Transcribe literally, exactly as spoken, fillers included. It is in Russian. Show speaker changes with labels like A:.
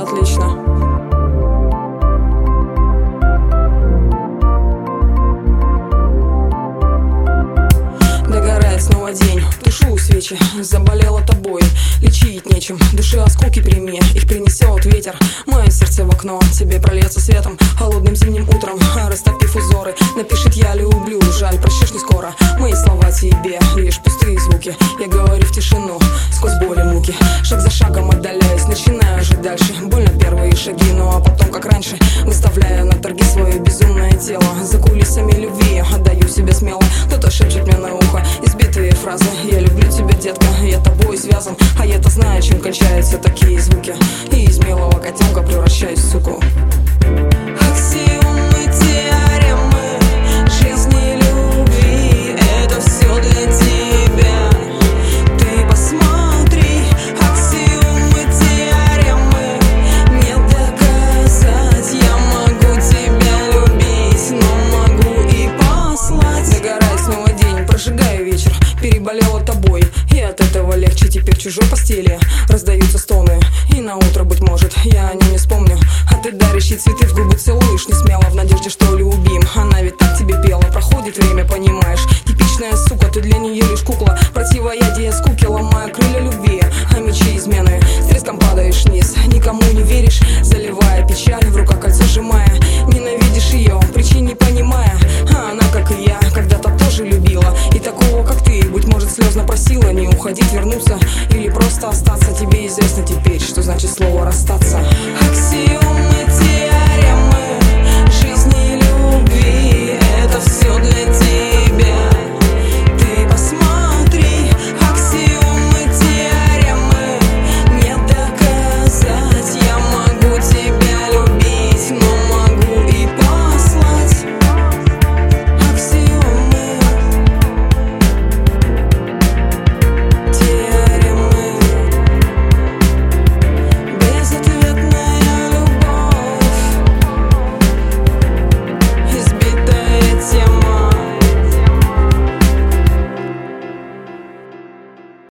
A: отлично. Снова день, тушу свечи, заболела тобой, лечить нечем, души осколки прими, их принесет ветер. Мое сердце в окно, тебе прольется светом холодным зимним утром, растопив узоры. Напишет я люблю, жаль, прощешь не скоро. Мои слова тебе лишь пустые звуки, я говорю в тишину, сквозь боль и муки. Шаг за шагом отдаляясь, начинаю жить дальше. Больно первые шаги, ну а потом как раньше, выставляя на торги свое безумное тело. За кулисами любви отдаю себя смело, кто-то шепчет мне на ухо избитые фразы. Я люблю тебя, детка, я тобой связан, а я-то знаю, чем кончаются такие звуки. И из милого котенка превращаюсь в суку. Аксиомы тебя